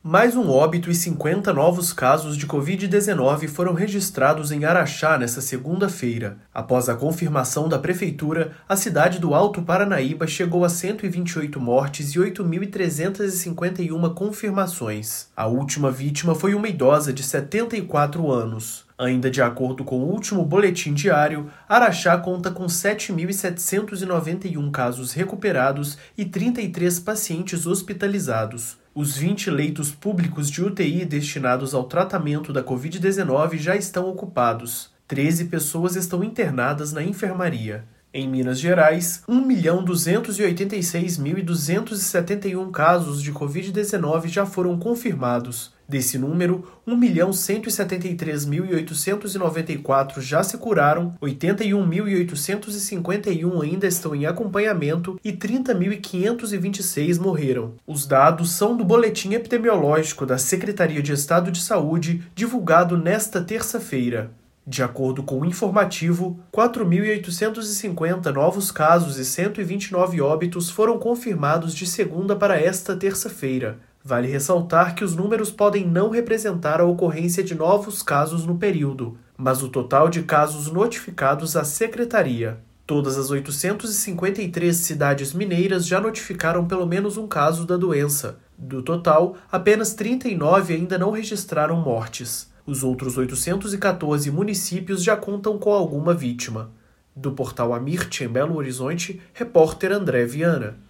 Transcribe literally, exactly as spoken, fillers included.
Mais um óbito e cinquenta novos casos de covid dezenove foram registrados em Araxá nesta segunda-feira. Após a confirmação da prefeitura, a cidade do Alto Paranaíba chegou a cento e vinte e oito mortes e oito mil trezentas e cinquenta e uma confirmações. A última vítima foi uma idosa de setenta e quatro anos. Ainda de acordo com o último boletim diário, Araxá conta com sete mil setecentos e noventa e um casos recuperados e trinta e três pacientes hospitalizados. Os vinte leitos públicos de U T I destinados ao tratamento da covid dezenove já estão ocupados. treze pessoas estão internadas na enfermaria. Em Minas Gerais, um milhão duzentos e oitenta e seis mil duzentos e setenta e um casos de covid dezenove já foram confirmados. Desse número, um milhão cento e setenta e três mil oitocentos e noventa e quatro já se curaram, oitenta e um mil oitocentos e cinquenta e um ainda estão em acompanhamento e trinta mil quinhentos e vinte e seis morreram. Os dados são do Boletim Epidemiológico da Secretaria de Estado de Saúde, divulgado nesta terça-feira. De acordo com o informativo, quatro mil oitocentos e cinquenta novos casos e cento e vinte e nove óbitos foram confirmados de segunda para esta terça-feira. Vale ressaltar que os números podem não representar a ocorrência de novos casos no período, mas o total de casos notificados à Secretaria. Todas as oitocentas e cinquenta e três cidades mineiras já notificaram pelo menos um caso da doença. Do total, apenas trinta e nove ainda não registraram mortes. Os outros oitocentos e quatorze municípios já contam com alguma vítima. Do portal Amirte, em Belo Horizonte, repórter André Viana.